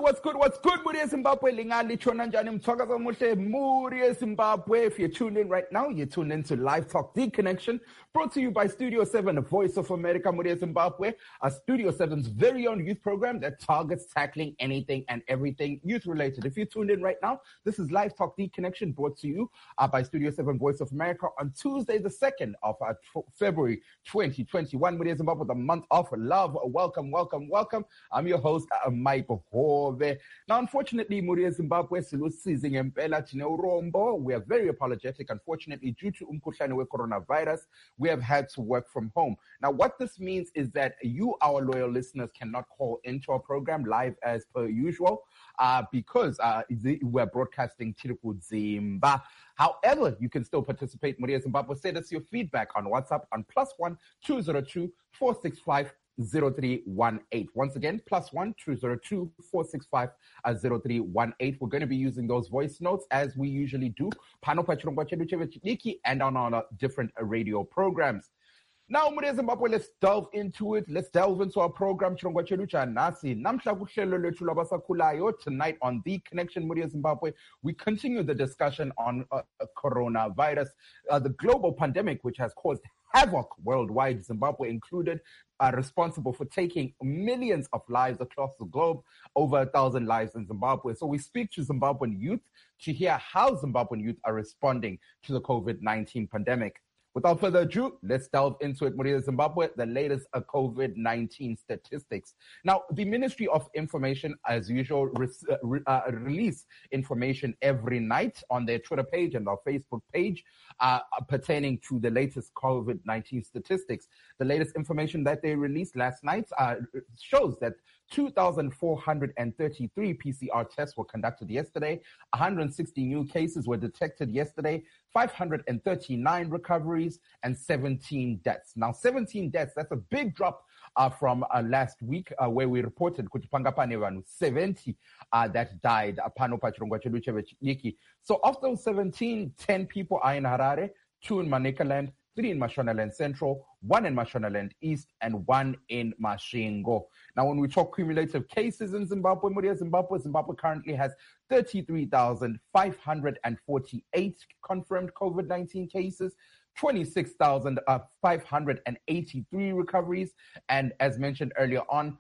What's good, Muri Zimbabwe? Lingali Chonanjani Mtogaza Mushe, Muri Zimbabwe. If you're tuned in right now, you're tuned in to Live Talk The Connection, brought to you by Studio 7, the Voice of America, Muri Zimbabwe, a Studio 7's very own youth program that targets tackling anything and everything youth-related. If you're tuned in right now, this is Live Talk The Connection, brought to you by Studio 7, Voice of America, on Tuesday, the 2nd of February 2021. Muri Zimbabwe, the month of love. Welcome. I'm your host, Mike Hove. Now, unfortunately, Muri Zimbabwe, we are very apologetic. Unfortunately, due to coronavirus, we have had to work from home. Now, what this means is that you, our loyal listeners, cannot call into our program live as per usual because we're broadcasting Tiriku Zimba. However, you can still participate. Muri Zimbabwe, send us your feedback on WhatsApp on +1 202 465 0318. Once again, +1 202 465 0318. We're going to be using those voice notes as we usually do, and on our different radio programs. Now, Muri Zimbabwe, let's delve into it. Let's delve into our program. Tonight on The Connection, Muri Zimbabwe, we continue the discussion on coronavirus, the global pandemic, which has caused havoc worldwide, Zimbabwe included, responsible for taking millions of lives across the globe, over 1,000 lives in Zimbabwe. So we speak to Zimbabwean youth to hear how Zimbabwean youth are responding to the COVID-19 pandemic. Without further ado, let's delve into it. Muri Zimbabwe, the latest COVID-19 statistics. Now, the Ministry of Information, as usual, release information every night on their Twitter page and their Facebook page pertaining to the latest COVID-19 statistics. The latest information that they released last night shows that 2,433 PCR tests were conducted yesterday. 160 new cases were detected yesterday. 539 recoveries and 17 deaths. Now, 17 deaths, that's a big drop from last week where we reported 70 that died. So of those 17, 10 people are in Harare, 2 in Manicaland, 3 in Mashonaland Central, 1 in Mashonaland East, and 1 in Mashingo. Now, when we talk cumulative cases in Zimbabwe, Zimbabwe currently has 33,548 confirmed COVID-19 cases, 26,583 recoveries, and as mentioned earlier on,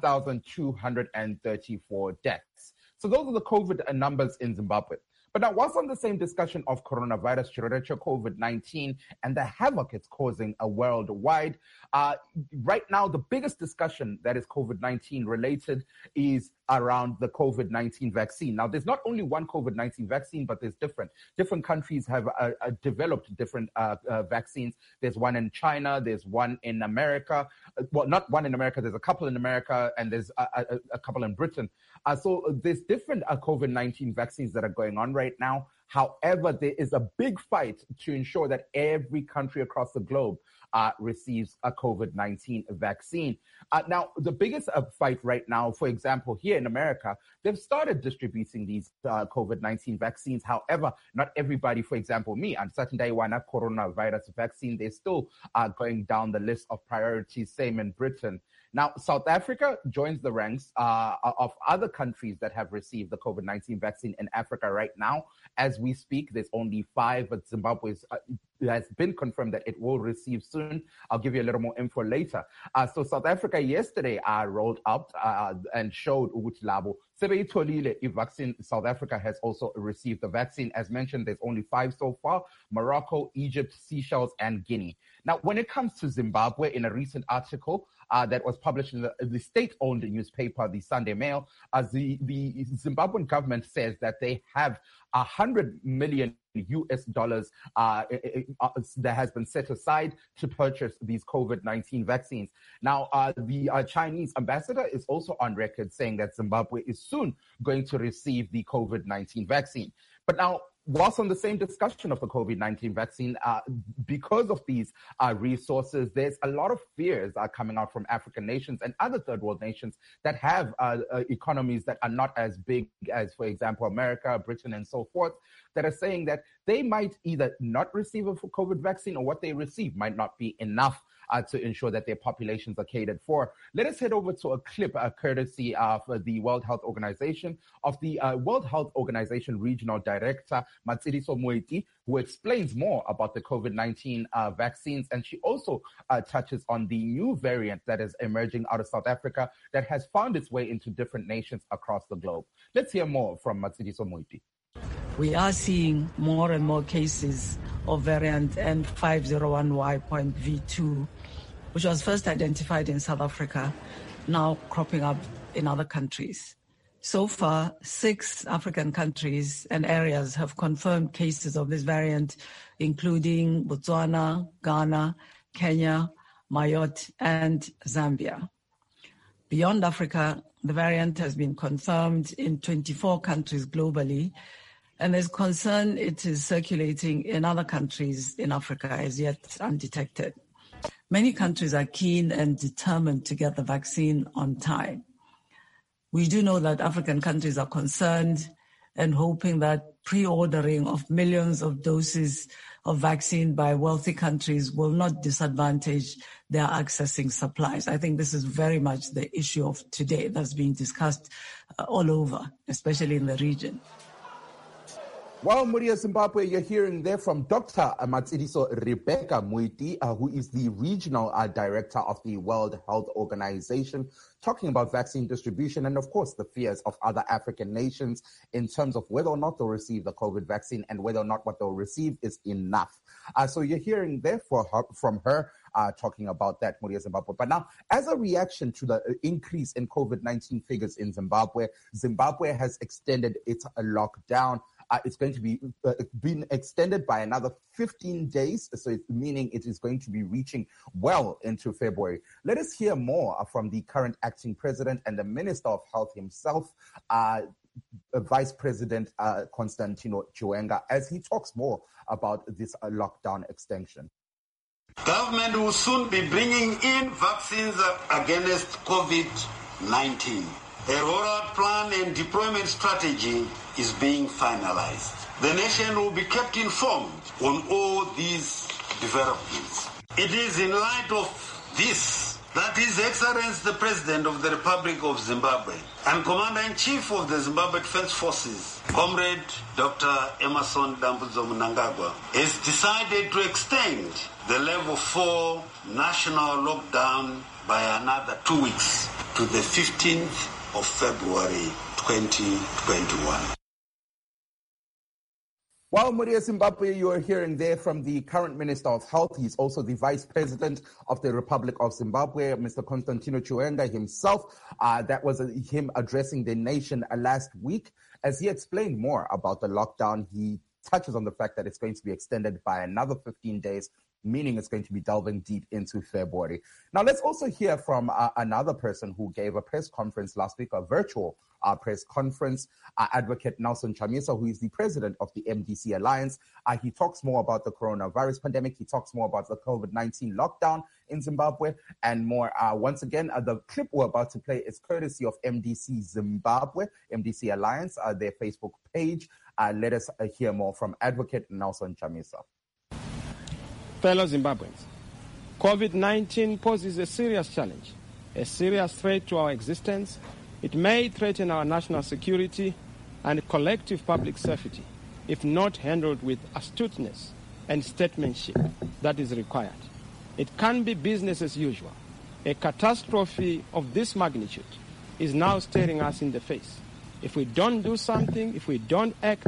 1,234 deaths. So those are the COVID numbers in Zimbabwe. But now, whilst on the same discussion of coronavirus, COVID-19, and the havoc it's causing worldwide, right now, the biggest discussion that is COVID-19 related is around the COVID-19 vaccine. Now, there's not only one COVID-19 vaccine, but there's different countries have developed different vaccines. There's one in China, there's one in America. Well, not one in America, there's a couple in America, and there's a couple in Britain. So there's different COVID-19 vaccines that are going on right now. However, there is a big fight to ensure that every country across the globe receives a COVID-19 vaccine. Now, the biggest fight right now, for example, here in America, they've started distributing these COVID-19 vaccines. However, not everybody, for example, me, on Saturday, one coronavirus vaccine, they're still going down the list of priorities, same in Britain. Now, South Africa joins the ranks of other countries that have received the COVID-19 vaccine in Africa right now. As we speak, there's only 5, but Zimbabwe has been confirmed that it will receive soon. I'll give you a little more info later. So South Africa yesterday rolled out and showed ukuthi labo sebeyitholile vaccine. South Africa has also received the vaccine. As mentioned, there's only 5 so far: Morocco, Egypt, Seychelles, and Guinea. Now, when it comes to Zimbabwe, in a recent article that was published in the state-owned newspaper, the Sunday Mail, the Zimbabwean government says that they have $100 million that has been set aside to purchase these COVID-19 vaccines. Now, the Chinese ambassador is also on record saying that Zimbabwe is soon going to receive the COVID-19 vaccine. But now, whilst on the same discussion of the COVID-19 vaccine, because of these resources, there's a lot of fears coming out from African nations and other third world nations that have economies that are not as big as, for example, America, Britain, and so forth, that are saying that they might either not receive a COVID vaccine or what they receive might not be enough to ensure that their populations are catered for. Let us head over to a clip courtesy of the World Health Organization, of the World Health Organization Regional Director, Matshidiso Moeti, who explains more about the COVID-19 vaccines. And she also touches on the new variant that is emerging out of South Africa that has found its way into different nations across the globe. Let's hear more from Matshidiso Moeti. We are seeing more and more cases of variant N501Y.V2, which was first identified in South Africa, now cropping up in other countries. So far, 6 African countries and areas have confirmed cases of this variant, including Botswana, Ghana, Kenya, Mayotte, and Zambia. Beyond Africa, the variant has been confirmed in 24 countries globally, and there's concern it is circulating in other countries in Africa as yet undetected. Many countries are keen and determined to get the vaccine on time. We do know that African countries are concerned and hoping that pre-ordering of millions of doses of vaccine by wealthy countries will not disadvantage their accessing supplies. I think this is very much the issue of today that's being discussed all over, especially in the region. Well, Muria Zimbabwe, you're hearing there from Dr. Matshidiso Rebecca Moeti, who is the Regional Director of the World Health Organization, talking about vaccine distribution and, of course, the fears of other African nations in terms of whether or not they'll receive the COVID vaccine and whether or not what they'll receive is enough. So you're hearing there from her talking about that, Muria Zimbabwe. But now, as a reaction to the increase in COVID-19 figures in Zimbabwe, Zimbabwe has extended its lockdown. It's going to be been extended by another 15 days, so meaning it is going to be reaching well into February. Let us hear more from the current acting president and the Minister of Health himself, Vice President Constantino Chiwenga, as he talks more about this lockdown extension. Government will soon be bringing in vaccines against COVID-19. A rollout plan and deployment strategy is being finalized. The nation will be kept informed on all these developments. It is in light of this that His Excellency the President of the Republic of Zimbabwe and Commander-in-Chief of the Zimbabwe Defense Forces, Comrade Dr. Emmerson Dambudzo Mnangagwa, has decided to extend the level 4 national lockdown by another 2 weeks to the 15th of February 2021. Well, Muria Zimbabwe, you are hearing there from the current Minister of Health. He's also the Vice President of the Republic of Zimbabwe, Mr. Constantino Chiwenga himself. That was him addressing the nation last week. As he explained more about the lockdown, he touches on the fact that it's going to be extended by another 15 days, meaning it's going to be delving deep into February. Now, let's also hear from another person who gave a press conference last week, a virtual press conference, Advocate Nelson Chamisa, who is the president of the MDC Alliance. He talks more about the coronavirus pandemic. He talks more about the COVID-19 lockdown in Zimbabwe and more. Once again, the clip we're about to play is courtesy of MDC Zimbabwe, MDC Alliance, their Facebook page. Let us hear more from Advocate Nelson Chamisa. Fellow Zimbabweans, COVID-19 poses a serious challenge, a serious threat to our existence. It may threaten our national security and collective public safety if not handled with astuteness and statesmanship that is required. It can be business as usual. A catastrophe of this magnitude is now staring us in the face. If we don't do something, if we don't act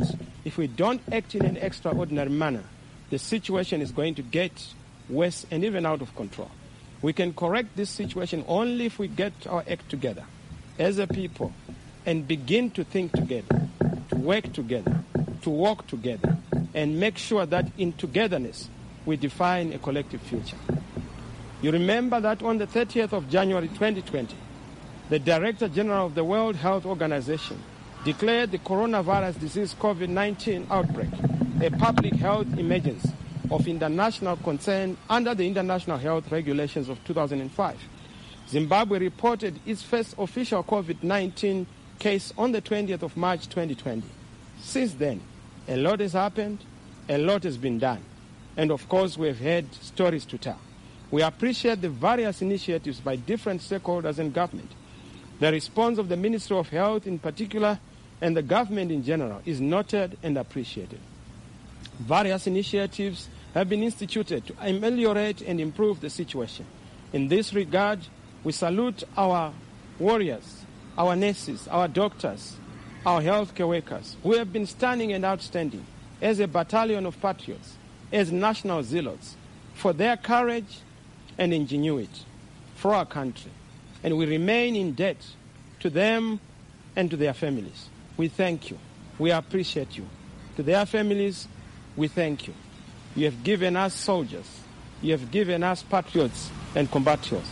in an extraordinary manner, the situation is going to get worse and even out of control. We can correct this situation only if we get our act together as a people and begin to think together, to work together, to walk together, and make sure that in togetherness we define a collective future. You remember that on the 30th of January 2020, the Director General of the World Health Organization declared the coronavirus disease COVID-19 outbreak a public health emergency of international concern under the International Health Regulations of 2005. Zimbabwe reported its first official COVID-19 case on the 20th of March 2020. Since then, a lot has happened, a lot has been done, and of course we have had stories to tell. We appreciate the various initiatives by different stakeholders in government. The response of the Ministry of Health in particular and the government in general is noted and appreciated. Various initiatives have been instituted to ameliorate and improve the situation. In this regard, we salute our warriors, our nurses, our doctors, our healthcare workers, who have been standing and outstanding as a battalion of patriots, as national zealots, for their courage and ingenuity for our country. And we remain in debt to them and to their families. We thank you. We appreciate you. To their families, we thank you. You have given us soldiers. You have given us patriots and combatants.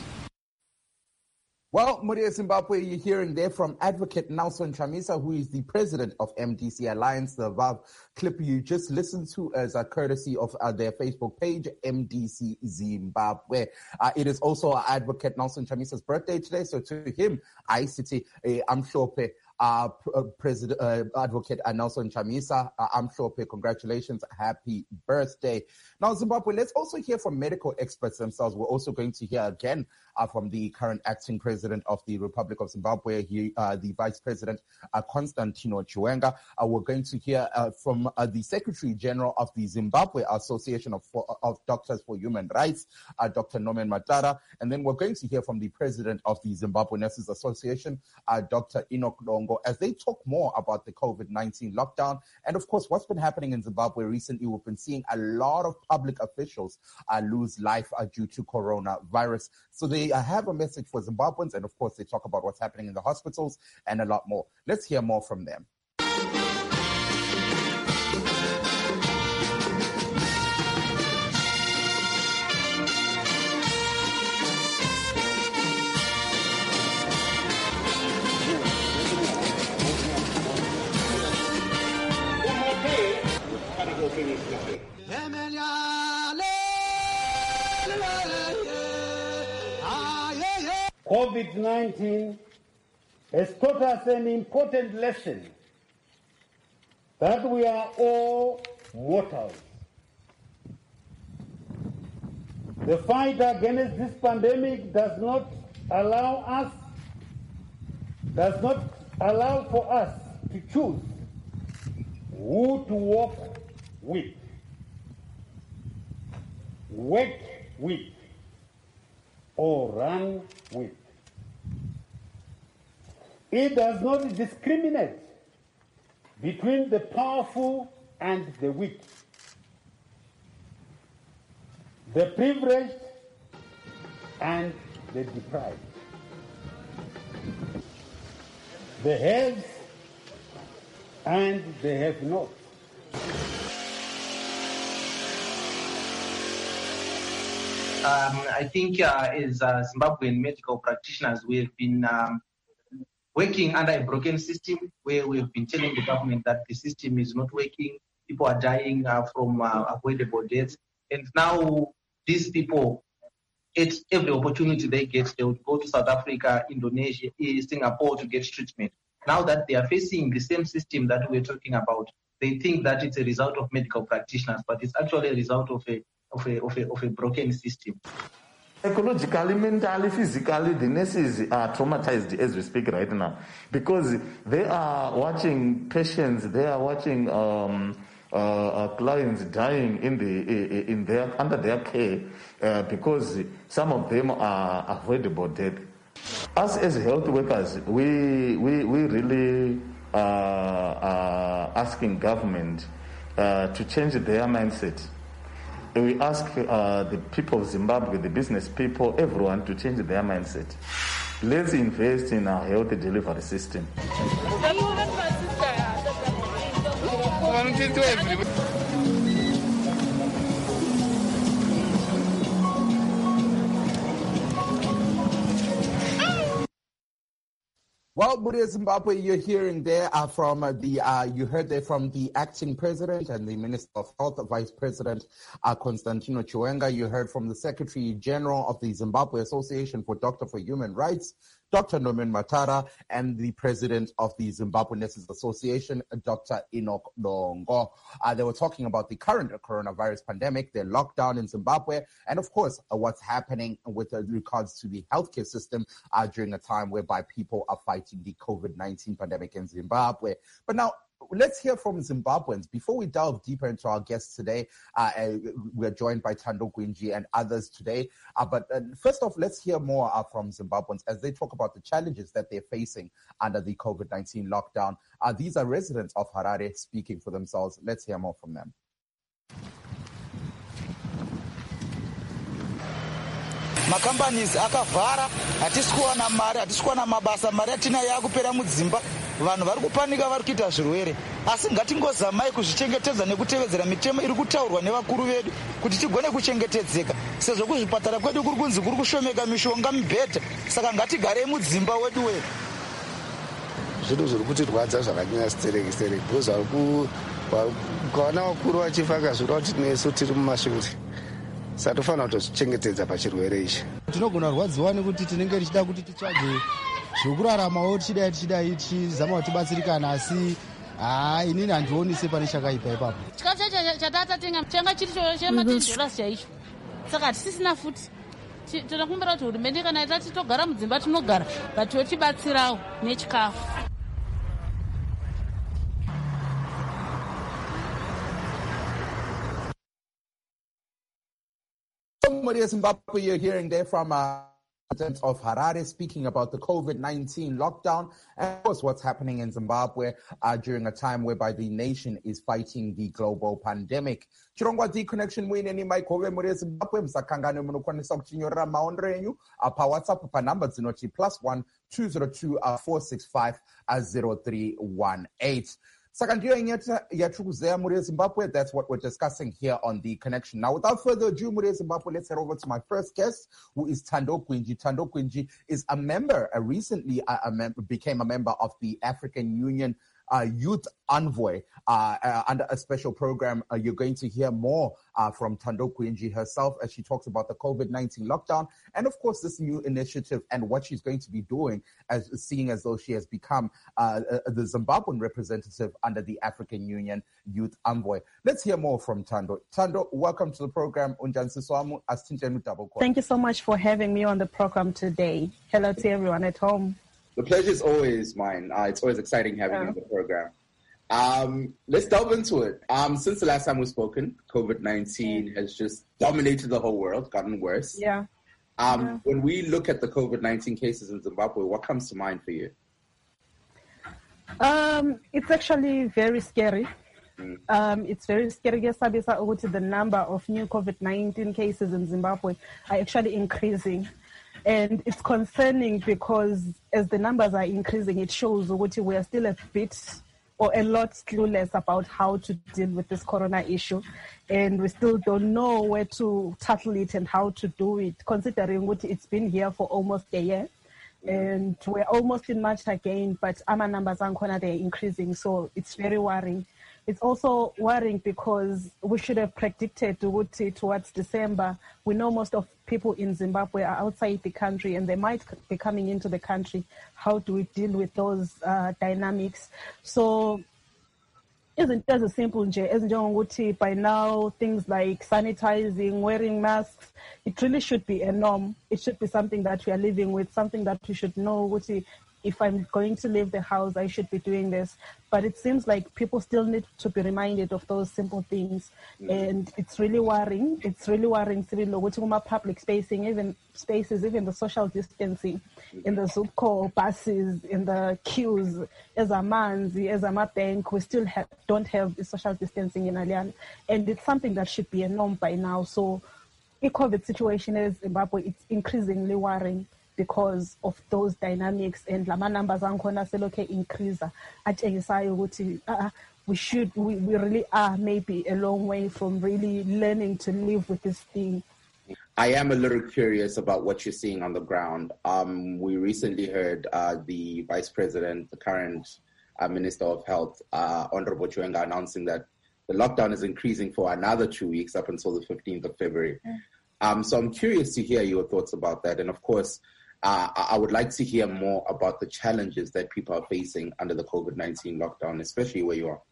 Well, Muria Zimbabwe, you're hearing there from Advocate Nelson Chamisa, who is the president of MDC Alliance. The above clip you just listened to as a courtesy of their Facebook page, MDC Zimbabwe. It is also Advocate Nelson Chamisa's birthday today, so to him, I city Amhlophe. President Advocate Nelson Chamisa, Amhlophe, congratulations, happy birthday. Now, Zimbabwe, let's also hear from medical experts themselves. We're also going to hear again from the current acting president of the Republic of Zimbabwe, the Vice President Constantino Chiwenga. We're going to hear from the Secretary General of the Zimbabwe Association of Doctors for Human Rights, Dr. Norman Matara, and then we're going to hear from the President of the Zimbabwe Nurses Association, Dr. Enoch Longo, as they talk more about the COVID-19 lockdown. And of course, what's been happening in Zimbabwe recently, we've been seeing a lot of public officials lose life due to coronavirus. So they have a message for Zimbabweans, and of course, they talk about what's happening in the hospitals and a lot more. Let's hear more from them. COVID-19 has taught us an important lesson that we are all mortals. The fight against this pandemic does not allow for us to choose who to walk with, work with, or run with. It does not discriminate between the powerful and the weak, the privileged and the deprived, the haves and the have-nots. I think as Zimbabwean medical practitioners, we have been working under a broken system where we have been telling the government that the system is not working. People are dying from avoidable deaths. And now these people, at every opportunity they get, they would go to South Africa, Indonesia, Singapore to get treatment. Now that they are facing the same system that we're talking about, they think that it's a result of medical practitioners, but it's actually a result of a broken system. Ecologically, mentally, physically, the nurses are traumatized as we speak right now because they are watching patients, they are watching clients dying under their care because some of them are avoidable death. Us as health workers, we really are asking government to change their mindset. We ask the people of Zimbabwe, the business people, everyone to change their mindset. Let's invest in our health delivery system. Well, Muria Zimbabwe, you're hearing there from you heard there from the acting president and the Minister of Health, Vice President Constantino Chiwenga. You heard from the Secretary General of the Zimbabwe Association for Doctors for Human Rights, Dr. Norman Matara, and the president of the Zimbabwe Nurses Association, Dr. Enoch Longo. They were talking about the current coronavirus pandemic, the lockdown in Zimbabwe, and of course, what's happening with regards to the healthcare system during a time whereby people are fighting the COVID-19 pandemic in Zimbabwe. But now, let's hear from Zimbabweans. Before we delve deeper into our guests today, we're joined by Thando Gwinji and others today. But first off, let's hear more from Zimbabweans as they talk about the challenges that they're facing under the COVID-19 lockdown. These are residents of Harare speaking for themselves. Let's hear more from them. Macompanies akavhara, hatisi kuwana mari, hatisi kuwana mabasa, mari yatina yakupera mudzimba. Vanhu vari kupanika, vari kuita zvirwere. Asi ngatingozamai kuzvichengetedza nekutevedzera mitemo iri kutaurwa nevakuru vedu kuti tigone kuchengetedzeka. Sezvo kuzvipatara kwedu kuri kunzi kuri kushomeka mishonga, mibhedha. Saka ngatigarei mudzimba wedu wedu. Zvinhu zviri kutirwadza zvakanyanya stereki because ukaona vakuru vachifa kazvira kuti nesu tiri mumashure. Saka tofanira kutozvichengetedza pachirwere ichi. Tinogona kurwadziwa nekuti tinenge tichida kuti titsvage zvokuraramawo tichidai tichizama kuti tibatsirikana, asi inini handioni sepane chakaipa ipapo. Chikafu chatatatenga changa chiri $10 chaicho. Saka hatisisina futi. Tinokumbira kuti hurumende kana itati togara mudzimba tinogara, but yotibatsirawo nechikafu. Maria Zimbabwe, you're hearing there from of Harare speaking about the COVID-19 lockdown and of course what's happening in Zimbabwe during a time whereby the nation is fighting the global pandemic. Chirongwa D connection wineni maikove muri Zimbabwe msakangane munokwanisa kuchinyorera maondero enyu pa WhatsApp pa number dzinoti +1 202 465 0318. Saka ndiyo yatiri kuzeya muri Zimbabwe. That's what we're discussing here on The Connection. Now, without further ado, muri Zimbabwe, let's head over to my first guest, who is Thando Gwinji. Thando Gwinji is a member, recently became a member of the African Union Youth Envoy under a special program. You're going to hear more from Thando Gwinji herself as she talks about the COVID-19 lockdown and, of course, this new initiative and what she's going to be doing, as seeing as though she has become the Zimbabwean representative under the African Union Youth Envoy. Let's hear more from Thando. Thando, welcome to the program. Thank you so much for having me on the program today. Hello to everyone at home. The pleasure is always mine. It's always exciting having you on the program. Let's delve into it. Since the last time we've spoken, COVID-19 has just dominated the whole world, gotten worse. When we look at the COVID-19 cases in Zimbabwe, what comes to mind for you? It's actually very scary. It's very scary. The number of new COVID-19 cases in Zimbabwe are actually increasing. And it's concerning because as the numbers are increasing, it shows that we are still a bit or a lot clueless about how to deal with this corona issue. And we still don't know where to tackle it and how to do it, considering what it's been here for almost a year. And we're almost in March again, but our numbers are increasing. So it's very worrying. It's also worrying because we should have predicted towards December. We know most of people in Zimbabwe are outside the country and they might be coming into the country. How do we deal with those dynamics? So isn't it as simple as by now things like sanitizing, wearing masks, it really should be a norm. It should be something that we are living with, something that we should know. If I'm going to leave the house, I should be doing this. But it seems like people still need to be reminded of those simple things. And it's really worrying. It's really worrying. Public spacing, even spaces, even the social distancing in the Zupco buses, in the queues, as a Manzi, as a bank, we still don't have the social distancing in Alian. And it's something that should be a norm by now. So the COVID situation in Zimbabwe, it's increasingly worrying because of those dynamics, and lama numbers ankhona seloke increase atshengisayo ukuthi we really are maybe a long way from really learning to live with this thing. I am a little curious about what you're seeing on the ground. We recently heard the Vice President, the current Minister of Health, Honorable Chwenga, announcing that the lockdown is increasing for another 2 weeks up until the 15th of February. So I'm curious to hear your thoughts about that. And of course, I would like to hear more about the challenges that people are facing under the COVID-19 lockdown, especially where you are.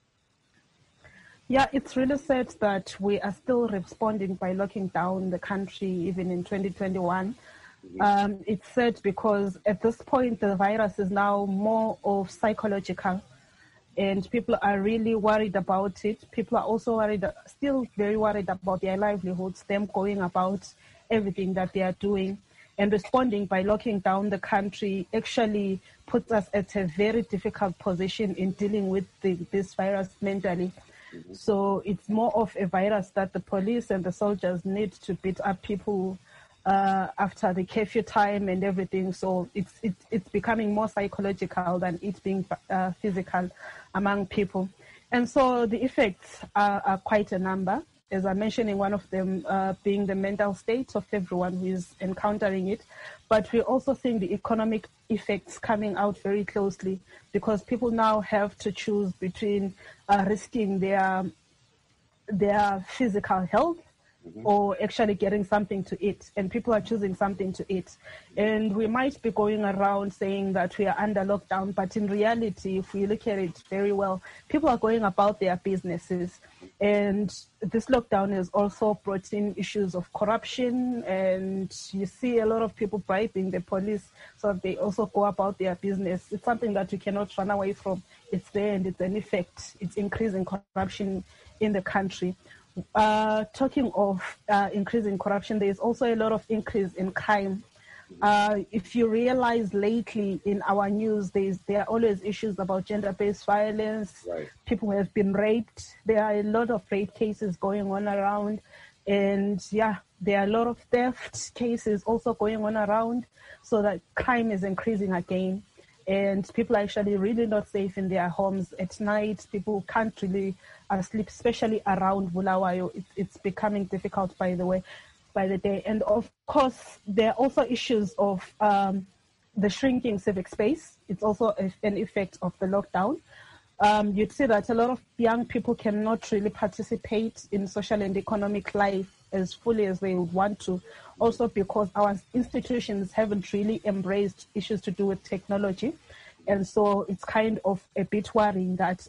Yeah, it's really sad that we are still responding by locking down the country even in 2021. It's sad because at this point the virus is now more of psychological, and people are really worried about it. People are also still very worried about their livelihoods, them going about everything that they are doing. And responding by locking down the country actually puts us at a very difficult position in dealing with this virus mentally. So it's more of a virus that the police and the soldiers need to beat up people after the curfew time and everything. So it's becoming more psychological than it being physical among people. And so the effects are quite a number. As I mentioned, in one of them being the mental state of everyone who is encountering it. But we also think the economic effects coming out very closely, because people now have to choose between risking their physical health or actually getting something to eat. And people are choosing something to eat. And we might be going around saying that we are under lockdown, but in reality, if we look at it very well, people are going about their businesses. And this lockdown has also brought in issues of corruption, and you see a lot of people bribing the police so that they also go about their business. It's something that you cannot run away from. It's there and it's an effect. It's increasing corruption in the country. Talking of increasing corruption, there is also a lot of increase in crime. If you realize lately in our news, there are always issues about gender-based violence. Right. People have been raped. There are a lot of rape cases going on around. And there are a lot of theft cases also going on around. So that crime is increasing again. And people are actually really not safe in their homes at night. People can't really sleep, especially around Bulawayo. It's becoming difficult, by the day. And of course, there are also issues of the shrinking civic space. It's also an effect of the lockdown. You'd see that a lot of young people cannot really participate in social and economic life as fully as they would want to, also because our institutions haven't really embraced issues to do with technology. And so it's kind of a bit worrying that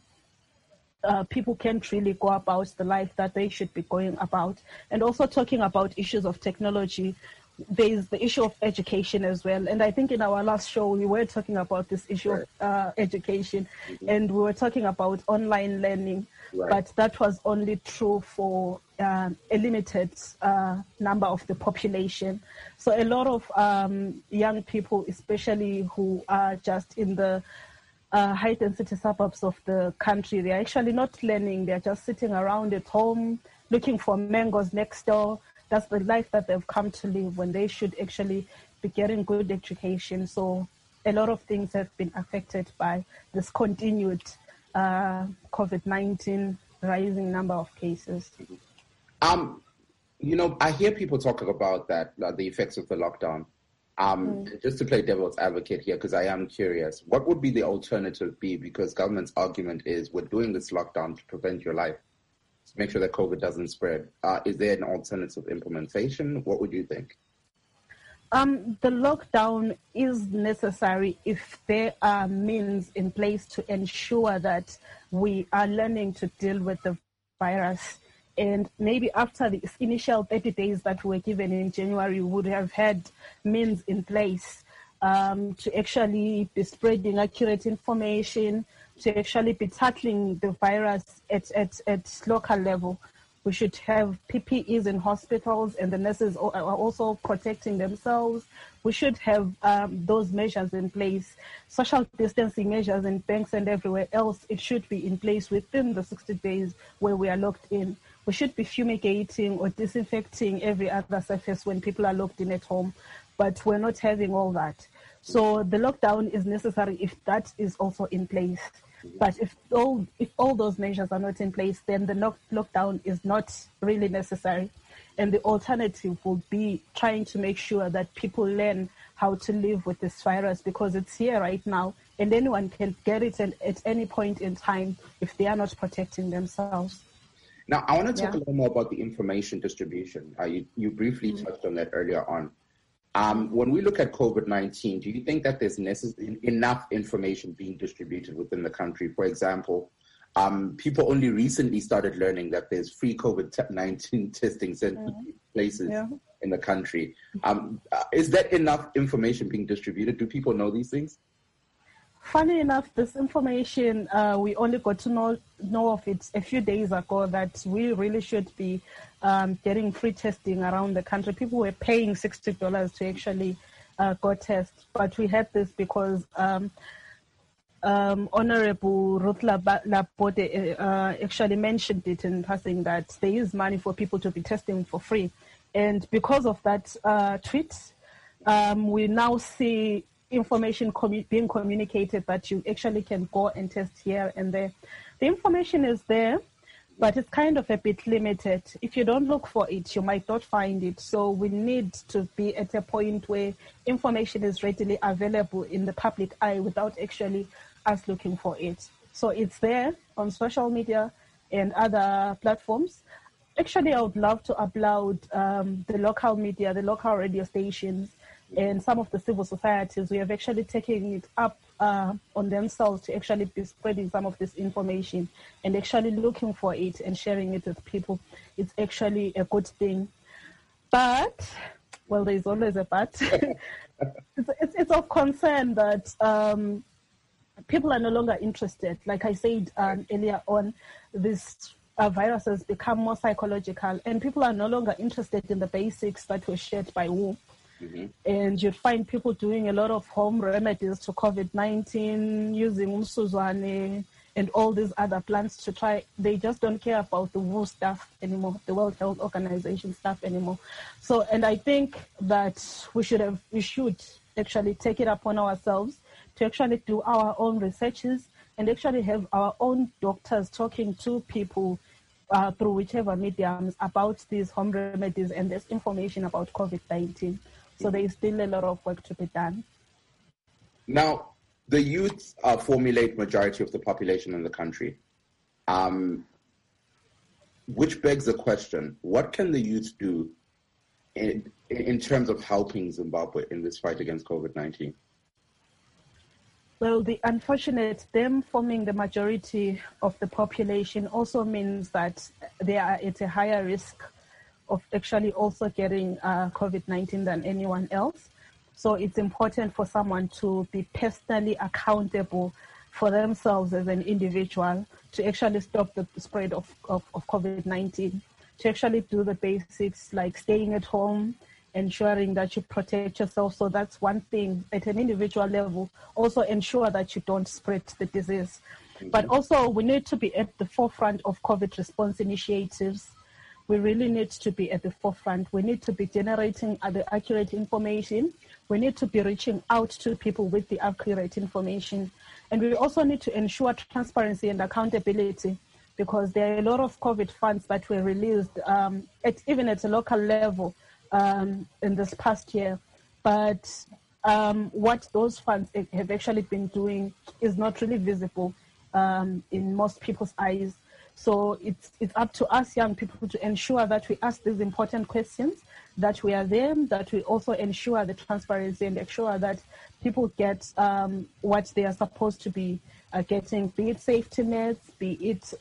people can't really go about the life that they should be going about. And also talking about issues of technology, there's the issue of education as well. And I think in our last show, we were talking about this issue of education, and we were talking about online learning, but that was only true for a limited number of the population. So a lot of young people, especially who are just in the high-density suburbs of the country, they're actually not learning. They're just sitting around at home, looking for mangoes next door. That's the life that they've come to live when they should actually be getting good education. So a lot of things have been affected by this continued COVID-19 rising number of cases. I hear people talking about that, the effects of the lockdown. Just to play devil's advocate here, because I am curious, what would be the alternative be? Because government's argument is we're doing this lockdown to prevent your life, to make sure that COVID doesn't spread. Is there an alternative implementation? What would you think? The lockdown is necessary if there are means in place to ensure that we are learning to deal with the virus. And maybe after the initial 30 days that were given in January, we would have had means in place to actually be spreading accurate information, to actually be tackling the virus at local level. We should have PPEs in hospitals, and the nurses are also protecting themselves. We should have those measures in place. Social distancing measures in banks and everywhere else, it should be in place within the 60 days where we are locked in. We should be fumigating or disinfecting every other surface when people are locked in at home, but we're not having all that. So the lockdown is necessary if that is also in place. But if all those measures are not in place, then the lockdown is not really necessary. And the alternative will be trying to make sure that people learn how to live with this virus, because it's here right now and anyone can get it at any point in time if they are not protecting themselves. Now, I want to talk a little more about the information distribution. You briefly touched on that earlier on. When we look at COVID-19, do you think that there's enough information being distributed within the country? For example, people only recently started learning that there's free COVID-19 testing centers places in the country. Is that enough information being distributed? Do people know these things? Funny enough, this information, we only got to know of it a few days ago, that we really should be getting free testing around the country. People were paying $60 to actually go test. But we had this because Honorable Ruth Lapote actually mentioned it in passing, that there is money for people to be testing for free. And because of that tweet, we now see information being communicated that you actually can go and test here and there. The information is there, but it's kind of a bit limited. If you don't look for it, you might not find it. So we need to be at a point where information is readily available in the public eye without actually us looking for it. So it's there on social media and other platforms. Actually, I would love to applaud the local media, the local radio stations, and some of the civil societies. We have actually taken it up on themselves to actually be spreading some of this information and actually looking for it and sharing it with people. It's actually a good thing. But, well, there's always a but. it's of concern that people are no longer interested. Like I said earlier on, this virus has become more psychological, and people are no longer interested in the basics that were shared by WHO. Mm-hmm. And you'd find people doing a lot of home remedies to COVID-19, using umsuzwane and all these other plants to try. They just don't care about the WHO stuff anymore, the World Health Organization stuff anymore. So, and I think that we should actually take it upon ourselves to actually do our own researches and actually have our own doctors talking to people through whichever mediums about these home remedies and this information about COVID-19. So there is still a lot of work to be done. Now, the youth formulate majority of the population in the country, which begs the question, what can the youth do in terms of helping Zimbabwe in this fight against COVID-19? Well, the unfortunate, them forming the majority of the population also means that they are at a higher risk of actually also getting COVID-19 than anyone else. So it's important for someone to be personally accountable for themselves as an individual to actually stop the spread of COVID-19, to actually do the basics like staying at home, ensuring that you protect yourself. So that's one thing at an individual level. Also ensure that you don't spread the disease. Mm-hmm. But also we need to be at the forefront of COVID response initiatives. We really need to be at the forefront. We need to be generating the accurate information. We need to be reaching out to people with the accurate information. And we also need to ensure transparency and accountability, because there are a lot of COVID funds that were released, even at a local level in this past year. But what those funds have actually been doing is not really visible in most people's eyes. So it's up to us young people to ensure that we ask these important questions, that we are there, that we also ensure the transparency and ensure that people get what they are supposed to be getting, be it safety nets, be it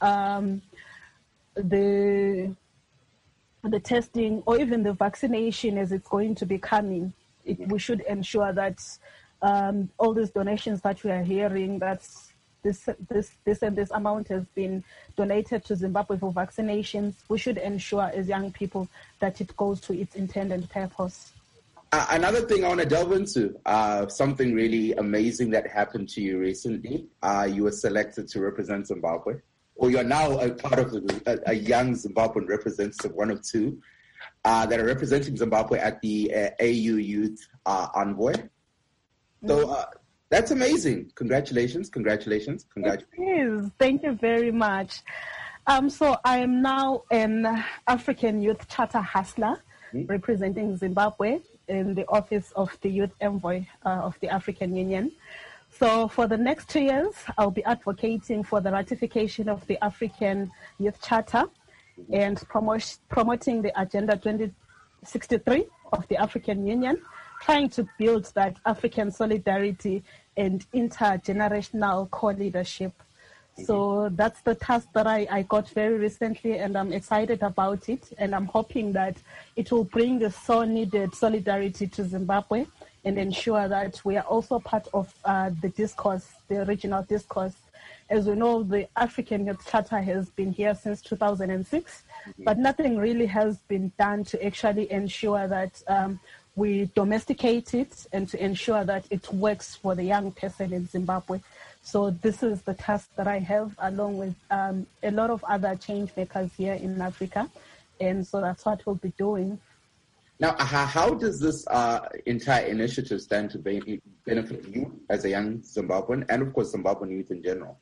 the testing, or even the vaccination as it's going to be coming. We should ensure that all these donations that we are hearing, that's this and this amount has been donated to Zimbabwe for vaccinations. We should ensure as young people that it goes to its intended purpose. Another thing I want to delve into, something really amazing that happened to you recently. You were selected to represent Zimbabwe, or you're now a part of a young Zimbabwean representative, one of two, that are representing Zimbabwe at the AU Youth Envoy. So that's amazing. Congratulations. It is. Thank you very much. So I am now an African Youth Charter Hustler representing Zimbabwe in the office of the Youth Envoy of the African Union. So for the next 2 years, I'll be advocating for the ratification of the African Youth Charter and promoting the Agenda 2063 of the African Union, trying to build that African solidarity and intergenerational co-leadership. So that's the task that I got very recently, and I'm excited about it. And I'm hoping that it will bring the so needed solidarity to Zimbabwe and ensure that we are also part of the discourse, the regional discourse. As we know, the African Youth Charter has been here since 2006, but nothing really has been done to actually ensure that we domesticate it and to ensure that it works for the young person in Zimbabwe. So this is the task that I have, along with a lot of other change makers here in Africa. And so that's what we'll be doing. Now, how does this entire initiative stand to benefit you as a young Zimbabwean and, of course, Zimbabwean youth in general?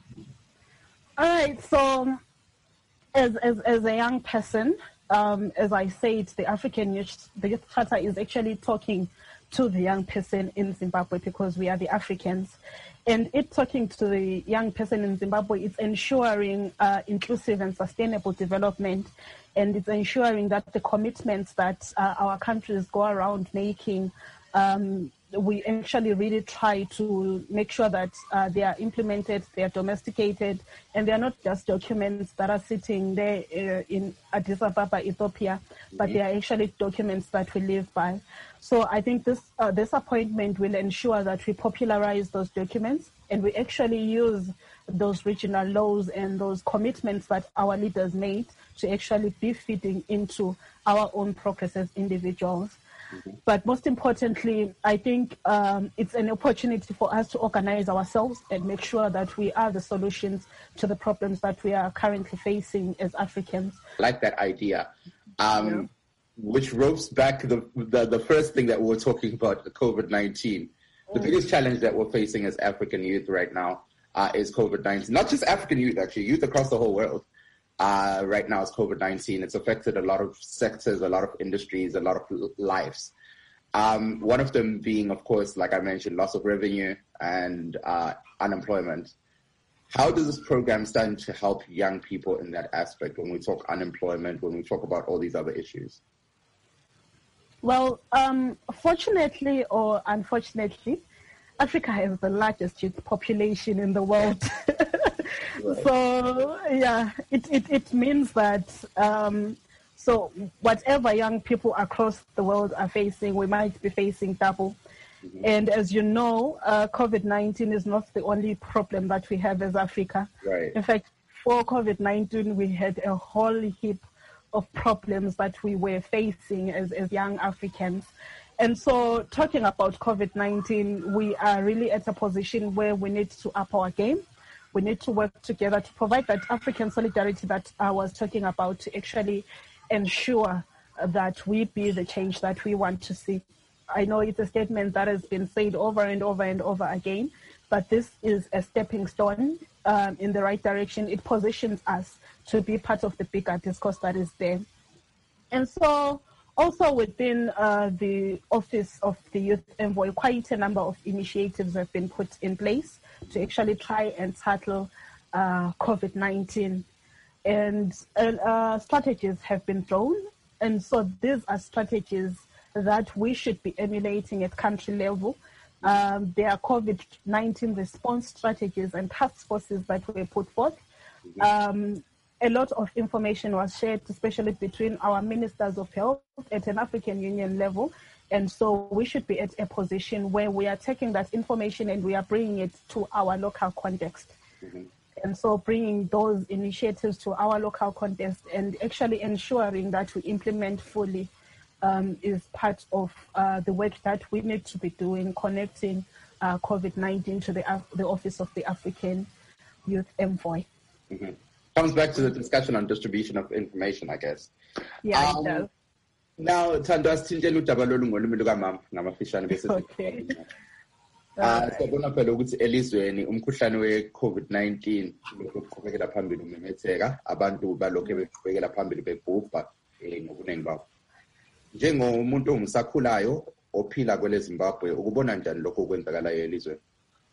All right. So as a young person, as I said, the Youth Charter is actually talking to the young person in Zimbabwe because we are the Africans. And it talking to the young person in Zimbabwe, it's ensuring inclusive and sustainable development. And it's ensuring that the commitments that our countries go around making, we actually really try to make sure that they are implemented, they are domesticated, and they are not just documents that are sitting there in Addis Ababa, Ethiopia, but they are actually documents that we live by. So I think this appointment will ensure that we popularize those documents and we actually use those regional laws and those commitments that our leaders made to actually be feeding into our own progress as individuals. But most importantly, I think it's an opportunity for us to organize ourselves and make sure that we are the solutions to the problems that we are currently facing as Africans. I like that idea, which ropes back the first thing that we were talking about, the COVID-19. The biggest challenge that we're facing as African youth right now is COVID-19. Not just African youth, actually, youth across the whole world. Right now is COVID-19. It's affected a lot of sectors, a lot of industries, a lot of lives. One of them being, of course, like I mentioned, loss of revenue and unemployment. How does this program stand to help young people in that aspect when we talk unemployment, when we talk about all these other issues? Well, fortunately or unfortunately, Africa has the largest youth population in the world. Right. So, yeah, it means that so whatever young people across the world are facing, we might be facing double. Mm-hmm. And as you know, COVID-19 is not the only problem that we have as Africa. Right. In fact, for COVID-19, we had a whole heap of problems that we were facing as young Africans. And so talking about COVID-19, we are really at a position where we need to up our game. We need to work together to provide that African solidarity that I was talking about, to actually ensure that we be the change that we want to see. I know it's a statement that has been said over and over and over again, but this is a stepping stone in the right direction. It positions us to be part of the bigger discourse that is there. And so also within the Office of the Youth Envoy, quite a number of initiatives have been put in place to actually try and tackle COVID-19. And strategies have been drawn. And so these are strategies that we should be emulating at country level. There are COVID-19 response strategies and task forces that were put forth. A lot of information was shared, especially between our ministers of health at an African Union level. And so we should be at a position where we are taking that information and we are bringing it to our local context. Mm-hmm. And so bringing those initiatives to our local context and actually ensuring that we implement fully is part of the work that we need to be doing, connecting COVID-19 to the Office of the African Youth Envoy. Mm-hmm. Comes back to the discussion on distribution of information, I guess. Yeah, it does. Now, Thando, asitshintshela udaba lolu ngolimi lukamama ngamafishane bese okay. Siyabona phela ukuthi elizweni umkhuhlane we-COVID-19 uqhubekela phambili umemetheka, abantu balokhu beqhubekela phambili bebhubha ngobuningi babo. Njengomuntu ongisakhulayo ophila kwele Zimbabwe, ukubona njani lokho okwenzakalayo elizweni?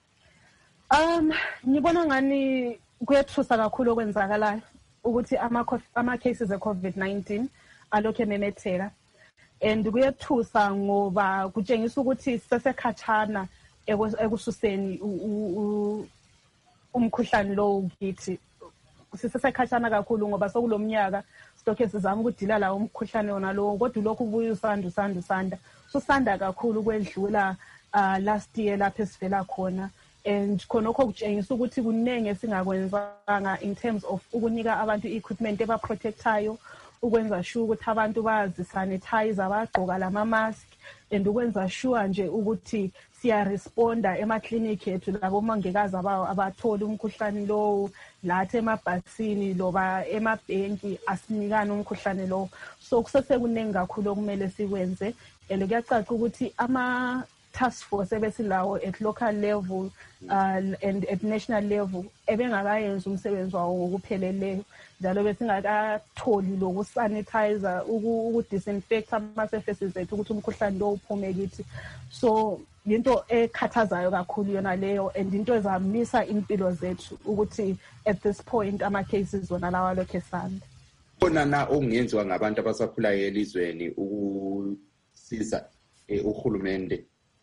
Ngibona ngani kuyethusa kakhulu okwenzakalayo ukuthi ama cases e-COVID-19 alokhu ememetheka. and kuyethusa ngoba kutshengisa ukuthi sesekhatshana ekususeni umkhuhlane lo kithi sisesekhatshana kakhulu ngoba sokulomnyaka stokhe sizama ukudila lawo umkhuhlane wona lo kodwa lokhu ubuye usanda susanda kakhulu kwedlula last year lapho esivela khona. And khonokho kutshengisa ukuthi kunenge singakwenzanga in terms of ukunika abantu equipment ebaprotectayo, ukwenza sure ukuthi abantu bazisanitize, bagqoka lama-mask, and ukwenza sure nje ukuthi siyaresponda emaklinikhi ethu labo mongikazi abathola umkhuhlane lowo lathi emabhasini loba emabhenki asinikana umkhuhlane lowo. So kusesekuningi kakhulu okumele sikwenze, and kuyacaca ukuthi task force ebesilawo at local level and at national level ebengakayenza umsebenzi wawo ngokupheleleyo, njalo besingakatholi lokusanitizer, ukudisinfect ama-surfaces ethu ukuthi umkhuhlane lo uphume kithi. So into ekhathazayo kakhulu yona leyo, and into ezamisa impilo zethu ukuthi at this point ama-cases wona lawa lokhu esanda. Khona na okungenziwa ngabantu abasakhulayo elizweni ukusiza uhulumende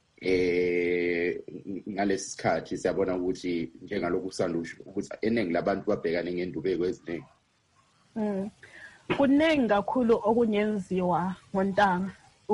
ngalesi sikhathi? Siyabona ukuthi njengalokhu usanusho ukuthi eningi labantu babhekane ngendubeko eziningi. Kuningi kakhulu okunyenziwa ngontanga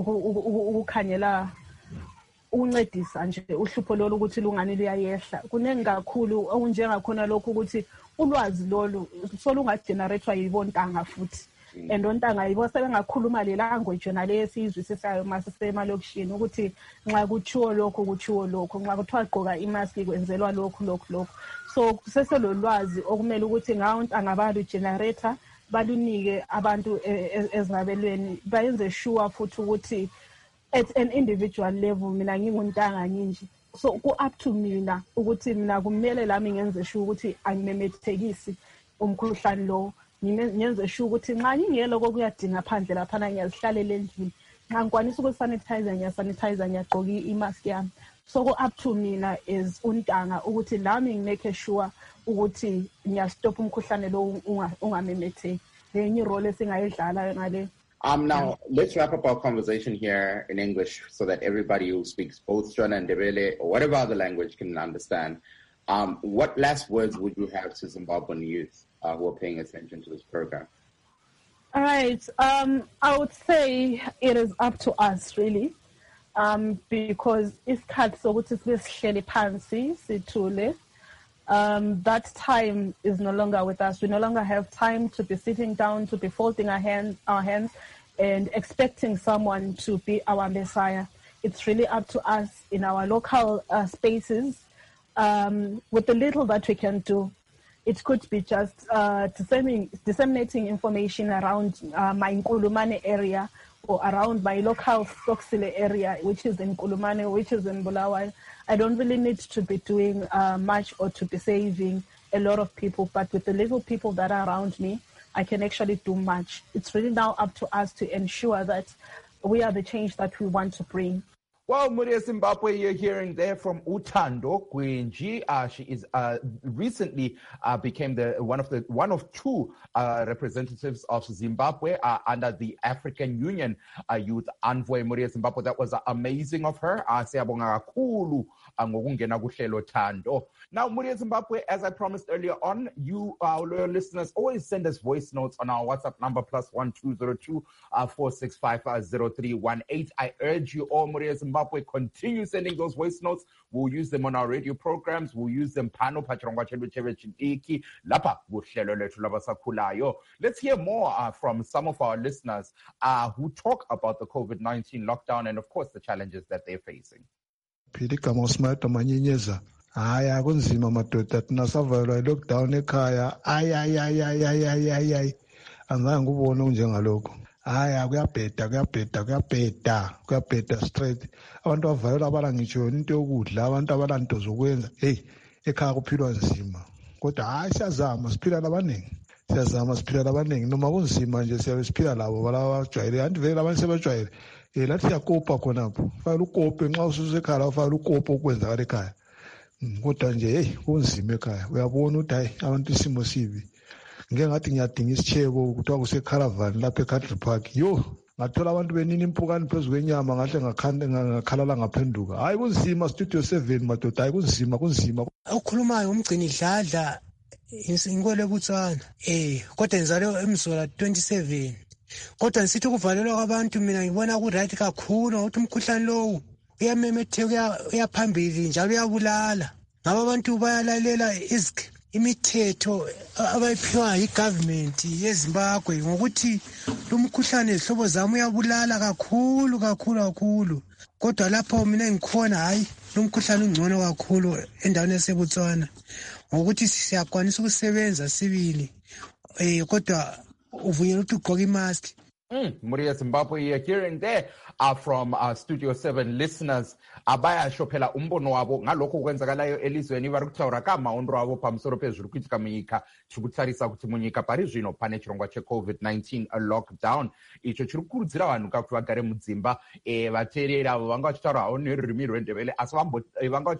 ukukhanyela ukuncedisa nje uhlupho lolu ukuthi lungani luyayehla. Kuningi kakhulu okunjengakhona lokhu ukuthi ulwazi lolu solungagenerate yibontanga futhi, and ontanga yibo sebengakhuluma le language yona le esiyizwisisayo masesemalokishini ukuthi nxa kuchiwo lokho, nxa kuthiwa gqoka imask kwenzelwa lokhu. So kuseselolwazi okumele ukuthi ngawontanga balu-generator balunike abantu ezingabelweni, bayenze sure futhi ukuthi at an individual level mina nginguntanga nginje. So ku-up to mina ukuthi mina kumele lami ngenze sure ukuthi angimemethekisi umkhuhlane lo, ngenze sure ukuthi nxa ngingelo kokuyadinga phandle laphana ngiyazihlalela endlini, nxa ngikwanisa ukusanitizer ngiyasanitizer, ngiyagqoka i-mask yami. So ku-up to mina is untanga ukuthi lami ngimake sure ukuthi ngiyastop umkhuhlane lo ungamemetheki. Lenye role esingayidlala ngale. Now, let's wrap up our conversation here in English so that everybody who speaks both Shona and Ndebele or whatever other language can understand. What last words would you have to Zimbabwean youth who are paying attention to this program? All right. I would say it is up to us, really, because isikhathi sokuthi sihleli phansi sithule. That time is no longer with us. We no longer have time to be sitting down, to be folding our hands and expecting someone to be our Messiah. It's really up to us in our local spaces with the little that we can do. It could be just disseminating information around my Nkulumane area or around my local Stocksile area, which is in Nkulumane, which is in Bulawayo. I don't really need to be doing much or to be saving a lot of people, but with the little people that are around me, I can actually do much. It's really now up to us to ensure that we are the change that we want to bring. Well, Muria Zimbabwe, you're hearing there from Utando Gwenji. She is recently became one of two representatives of Zimbabwe under the African Union Youth Envoy. Muria Zimbabwe, that was amazing of her. Now, Muria Zimbabwe, as I promised earlier on, you, our loyal listeners, always send us voice notes on our WhatsApp number +1202 465 0318. I urge you all, Muria Zimbabwe, continue sending those voice notes. We'll use them on our radio programs. We'll use them pano. Let's hear more from some of our listeners who talk about the COVID-19 lockdown and, of course, the challenges that they're facing. Haya kunzima madoda tinasavalwa lockdown ekhaya ay angizange ubone unjengalokho. Haya kuyabheda straight. Abantu bavalelwa abala ngitsho into yokudla, abantu abalanto zokwenza. Ekhaya kuphilwa nzima. Kodwa hayi siyazama siphila labanengi noma kunzima nje siyaphila labo balaba bajwayele. Anti vele abantu sebajwayele. Lathi siyakopa khonapho. Faka ukope nxa ususekhaya ufaka ukope okwenzakala ekhaya. Kodwa nje kunzima ekhaya. Uyabona ukuthi hayi abantu isimo sibi. Ngeke ngathi ngiyadinga isichebo kuthiwa kuseCaravan lapha eCountry Park. ngathola abantu benini impukani phezu kwenyama ngahle ngakhalala ngaphenduka. Hayi kunzima Studio 7 madoda, hayi kunzima. Ukhulumayo umgcini Dladla inkole Botswana. Kodwa ngizalwe eMzola 27. Kodwa nisithi ukuvalelwa kwabantu mina ngibona ku right kakhulu ukuthi umkhuhlane lowo uyamemetheka uyaphambili njalo uyabulala. Ngaba abantu bayalalela imithetho abayiphiwa yi-government yeZimbabwe ngokuthi lumkhuhlane zihlobo zami uyabulala kakhulu. Kodwa lapho mina ngikhona hayi lumkhuhlane ungcono kakhulu endaweni yaseBotswana ngokuthi siyakwanisa ukusebenza sibili kodwa uvunyelwa ukuthi ugqoke imask. Muria Zimbabwe, you're hearing there from Studio 7 listeners. Abayasho phela umbono wabo ngalokho kwenzakalayo elizweni vari kutaura kamaundo avo pamusoro pezviri kuitika munyika chiri kutarisa kuti munyika pari zvino pane chirongwa cheCovid-19 lockdown icho chiri kukurudzira vanhu kuti vagare mudzimba. Vateereri avo vanga vachitaura havo nerurimi rwendebele asi vanga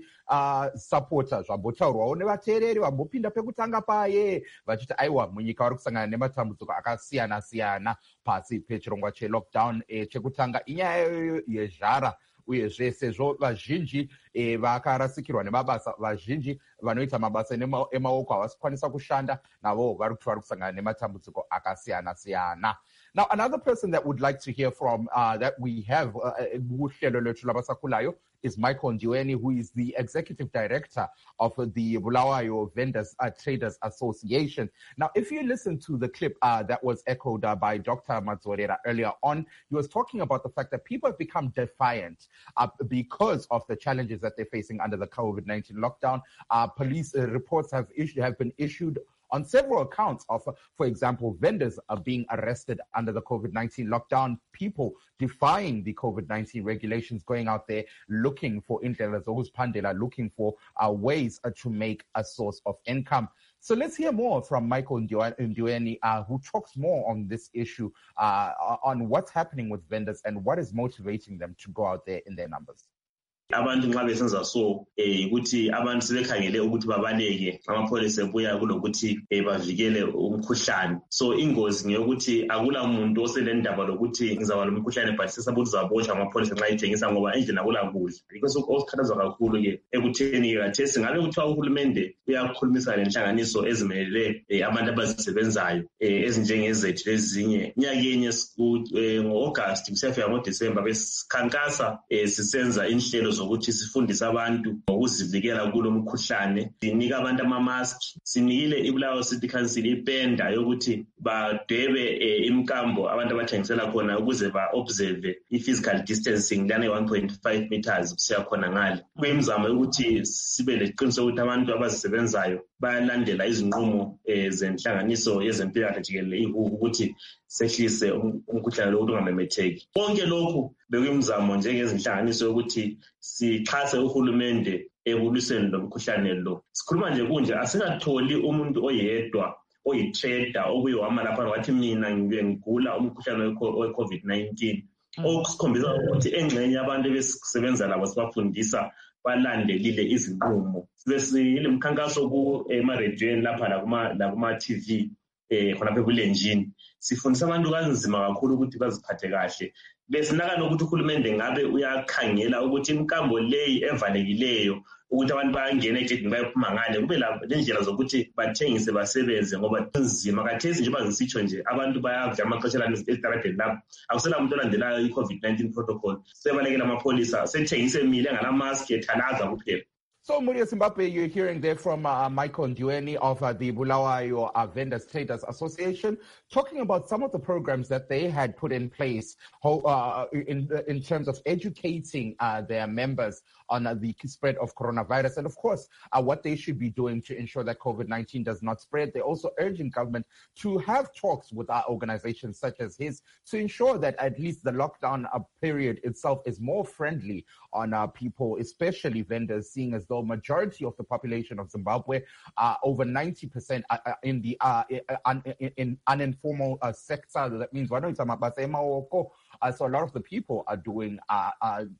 vachisapota zvambotaurwawo nevateereri vambopinda pekutanga paye vachiti aiwa munyika vari kusangana nematambudziko akasiyana-siyana pasi pechirongwa chelockdown. Chekutanga inyaya yezhara uyezve sezvo vazhinji vakarasikirwa nemabasa, vazhinji vanoita mabasa emaoko havasi kukwanisa kushanda navo vari kuti vari kusangana nematambudziko akasiyana-siyana. Now, another person that would like to hear from that we have kuhlelo lethu labasakulayo is Michael Ndiweni, who is the executive director of the Bulawayo Vendors Traders Association. Now, if you listen to the clip that was echoed by Dr. Madzorera earlier on, he was talking about the fact that people have become defiant because of the challenges that they're facing under the COVID-19 lockdown. Police reports have been issued on several accounts of, for example, vendors are being arrested under the COVID-19 lockdown, people defying the COVID-19 regulations, going out there looking for looking for ways to make a source of income. So let's hear more from Michael Ndiweni, who talks more on this issue, on what's happening with vendors and what is motivating them to go out there in their numbers. Abantu nxa besenza so ukuthi abantu sebekhangele ukuthi babaleke amapholisa ebuya kulokuthi bavikele umkhuhlane. So ingozi ngeyokuthi akula muntu oselendaba lokuthi ngizaba lomkhuhlane but sesabuthi zabotsha amapholisa nxa ithengisa ngoba endlini akula kudla. Yikho okukhuthaza kakhulu ke ekutheni kathesi ngabe kuthiwa uhulumende uyakhulumisa lenhlanganiso ezimelele abantu abazisebenzayo ezinjengezethu lezinye. Nyakenye ngo-August kusiyafika ngoDisemba besikhankasa sisenza inhlelo zokuthi sifundise abantu ngokuzivikela kulo mkhuhlane. Sinika abantu ama-mask, sinikile iBulawayo City Council ipenda yokuthi badwebe imkambo abantu abathengisela khona ukuze ba-observe i-physical distancing lana 1.5 meters siyakhona ngale. Kuyimizamo yokuthi sibe leqiniso ukuthi abantu abazisebenzayo bayalandela izinqumo zenhlanganiso yezempilakahle jikelele ukuthi sehlise umkhuhlane lo ukuthi ungamemetheki. Konke lokhu bekuyimizamo njengezinhlanganiso yokuthi sixhase uhulumende ekulwiseni lo mkhuhlane lo. Sikhuluma nje kunje asingatholi umuntu oyedwa oyi-trader okuye wama lapha wathi mina ngigula umkhuhlane we-COVID-19. Okusikhombisa ukuthi engxenye abantu besebenza labo sibafundisa balandelile izinqumo. Sibesile mkhankaso ema-radioeni lapha lakuma-TV khonapha ebulenjini. Sifundisa abantu kanzima kakhulu ukuthi baziphathe kahle. Besinaka nokuthi uhulumende ngabe uyakhangela ukuthi imkambo leyi evalekileyo ukuthi abantu bayangena egedini bayephuma ngale kube lendlela zokuthi bathengise basebenze ngoba nzima kathesi nje bazisitsho nje abantu bayavya amaxesha lana esitaradeni lapho akusela umuntu olandelayo i-COVID-19 protocol sebalekela amapholisa sethengise emile enganamask ethalaza kuphela. So, Muria Zimbabwe, you're hearing there from Michael Ndiweni of the Bulawayo Vendors Traders Association, talking about some of the programs that they had put in place in terms of educating their members on the spread of coronavirus and, of course, what they should be doing to ensure that COVID-19 does not spread. They're also urging government to have talks with our organizations such as his to ensure that at least the lockdown period itself is more friendly on people, especially vendors, seeing as though majority of the population of Zimbabwe, over 90% in the in uninformal sector. That means so a lot of the people are doing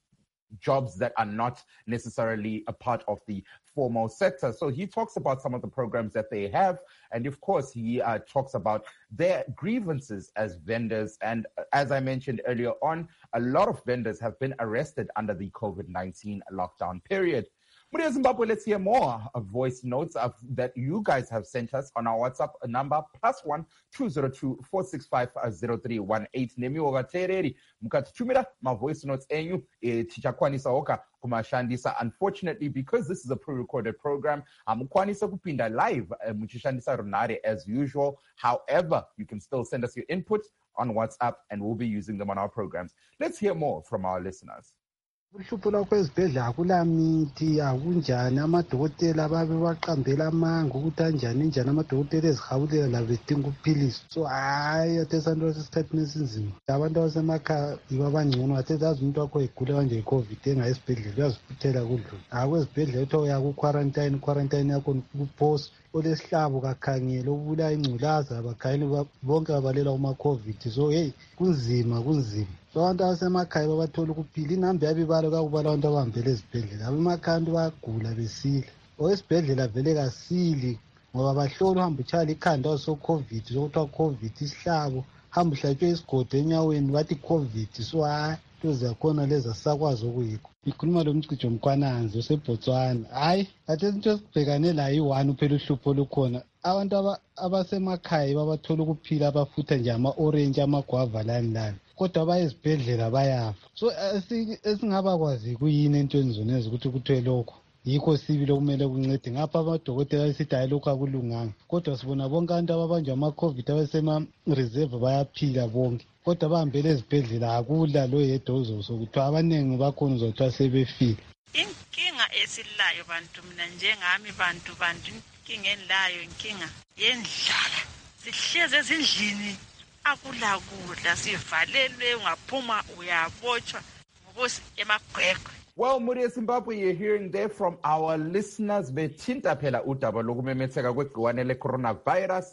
jobs that are not necessarily a part of the formal sector. So he talks about some of the programs that they have. And of course, he talks about their grievances as vendors. And as I mentioned earlier on, a lot of vendors have been arrested under the COVID-19 lockdown period. Muria Zimbabwe, let's hear more voice notes that you guys have sent us on our WhatsApp number +1 202 465 0318. Nemi wakatereri mukatitumira ma voice notes enyu tichakwanisa oka kumashandisa. Unfortunately, because this is a pre-recorded program, mukwanisa kupinda live muchishandisa runare as usual. However, you can still send us your input on WhatsApp and we'll be using them on our programs. Let's hear more from our listeners. Ukuhluphula kwezibhedlela akulamithi akunjani amadokotela babe baqambela amanga ukuthi anjani amadokotela ezihawulela labo bedinga ukuphilisa. So hayi athesanto sesikhathini esinzima abantu abasemakhaya yibo abangcono athezazi umuntu wakho egula kanje i-COVID engayi esibhedlela uyaziphuthela kudlula kwezibhedlela kuthiwa uya ku-quarantine yakho kuphosa olesihlabo kakhangela obulaya ingculaza abakhayeli bonke babalela kuma-COVID. So hey kunzima so abantu abasemakhaya babathola ukuphila inhambi yabibalo kakubala abantu abahambele ezibhedlela abemakhaya abantu bayagula besile esibhedlela vele kasili ngoba bahlola uhambe utshayela ikhanda waso-COVID sokuthiwa COVID isihlabo hamba uhlatshwe isigodo enyaweni bathi COVID. So hayi into zakhona lezi asisakwazi okuyikho. Ikhuluma lo mcijo Mkwananzi oseBotswana. Hayi athe into esibhekane layo i-one uphela uhlupho lukhona abantu abasemakhaya babathola ukuphila abafutha nje ama-orange amagwava lani kodwa bayezibhedlela bayafa. So esingabakwazi kuyini entweni zonezi ukuthi kuthiwe lokho yikho sibili okumele kuncede ngapha amadokotela esithi hayi lokhu akulunganga kodwa sibona bonke abantu ababanjwa ama-COVID abasema-reserve bayaphila bonke kodwa bahambele ezibhedlela akula lo yedwa uzosokuthiwa abaningi bakhona uzothiwa sebefile. Inkinga esilayo bantu mina njengami bantu inkinga enilayo inkinga yendlala sihlezi ezindlini akula kudla sivalelwe ungaphuma uyabotshwa ngokusi emagwegwe. Well, Muria Zimbabwe, you're hearing there from our listeners. Bethinta phela udaba lokumemetheka kwegciwane le-coronavirus.